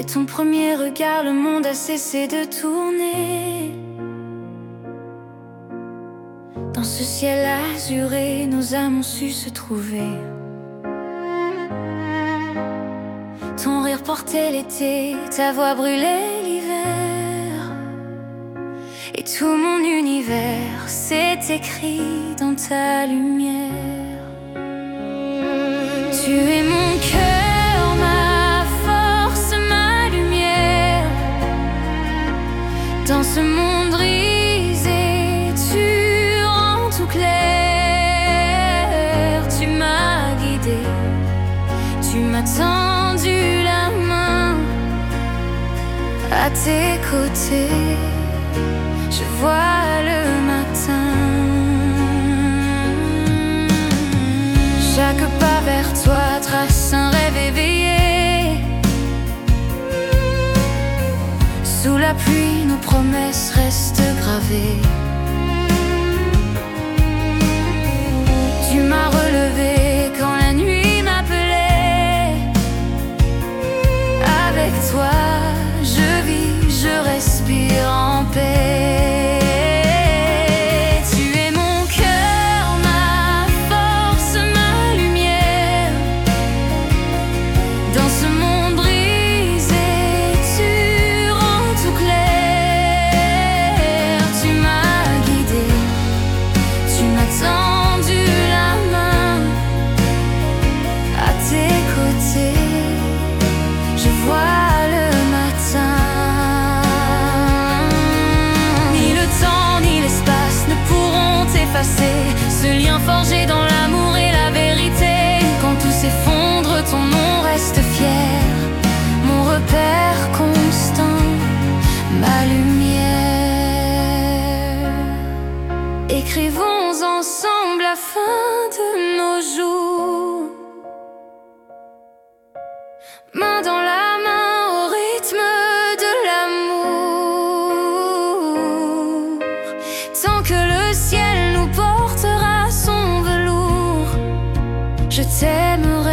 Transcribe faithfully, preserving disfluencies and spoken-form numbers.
ton premier regard, le monde a cessé de tourner. Dans ce ciel azuré, nos âmes ont su se trouver. Ton rire portait l'été, ta voix brûlait l'hiver. Et tout mon univers s'est écrit dans ta lumière. Tu es mon cœur, ma force, ma lumière. Dans ce monde brisé, tu rends tout clair. Tu m'as guidé, tu m'as tendu la main. À tes côtés, je vois le matin. Chaque pas vers toi trace un rêve éveillé. Sous la pluie, nos promesses restent gravées. Tu m'as relevé quand la nuit m'appelait. Avec toi, je vis, je respire en paix. Ce lien forgé dans l'amour et la vérité. Quand tout s'effondre, ton nom reste fier. Mon repère constant, ma lumière. Écrivons ensemble la fin de nos jours, main dans la main au rythme de l'amour. Tant que le ciel nous portera son velours, je t'aimerai.